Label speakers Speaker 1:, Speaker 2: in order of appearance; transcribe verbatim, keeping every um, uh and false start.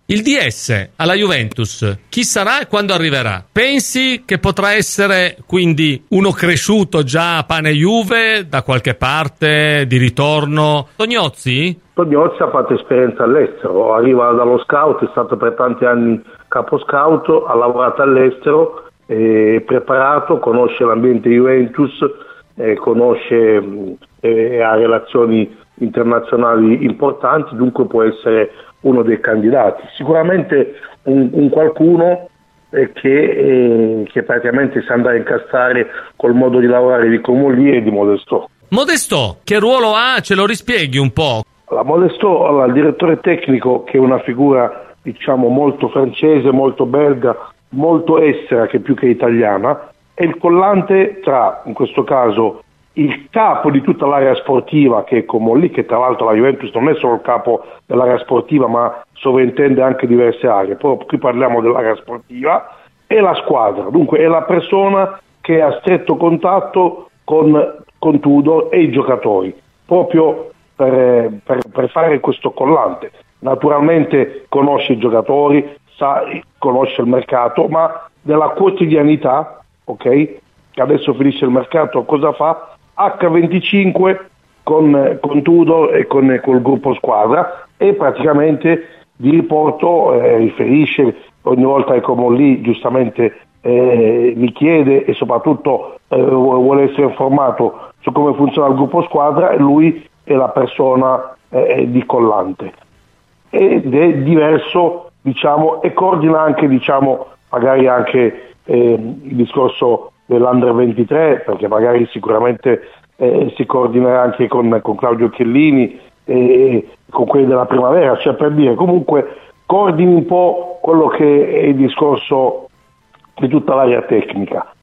Speaker 1: Il D S alla Juventus, chi sarà e quando arriverà? Pensi che potrà essere quindi uno cresciuto già a pane Juve da qualche parte, di ritorno? Tognozzi?
Speaker 2: Tognozzi ha fatto esperienza all'estero, arriva dallo scout, è stato per tanti anni capo scout, ha lavorato all'estero, è preparato, conosce l'ambiente Juventus, eh, conosce e ha relazioni internazionali importanti, dunque può essere uno dei candidati. Sicuramente un, un qualcuno eh, che, eh, che praticamente si andrà a incastrare col modo di lavorare di Comolli e di Modestò.
Speaker 1: Modestò, che ruolo ha? Ce lo rispieghi un po'?
Speaker 2: La Modestò, allora, il direttore tecnico, che è una figura diciamo molto francese, molto belga, molto estera che più che italiana, è il collante tra, in questo caso, il capo di tutta l'area sportiva, che è Comolli, che tra l'altro la Juventus non è solo il capo dell'area sportiva ma sovrintende anche diverse aree, poi qui parliamo dell'area sportiva, e la squadra, dunque è la persona che ha stretto contatto con, con Tudor e i giocatori, proprio per, per, per fare questo collante. Naturalmente conosce i giocatori, sa, conosce il mercato, ma della quotidianità, ok? Che adesso finisce il mercato, cosa fa? acca venticinque con, con Tudor e con col gruppo squadra, e praticamente di riporto eh, riferisce ogni volta che Comolli giustamente eh, mi chiede e soprattutto eh, vuole essere informato su come funziona il gruppo squadra, e lui è la persona eh, di collante ed è diverso, diciamo, e coordina anche, diciamo, magari anche eh, il discorso dell'Under ventitré, perché magari sicuramente eh, si coordinerà anche con, con Claudio Chiellini e con quelli della primavera, cioè per dire, comunque coordini un po' quello che è il discorso di tutta l'area tecnica.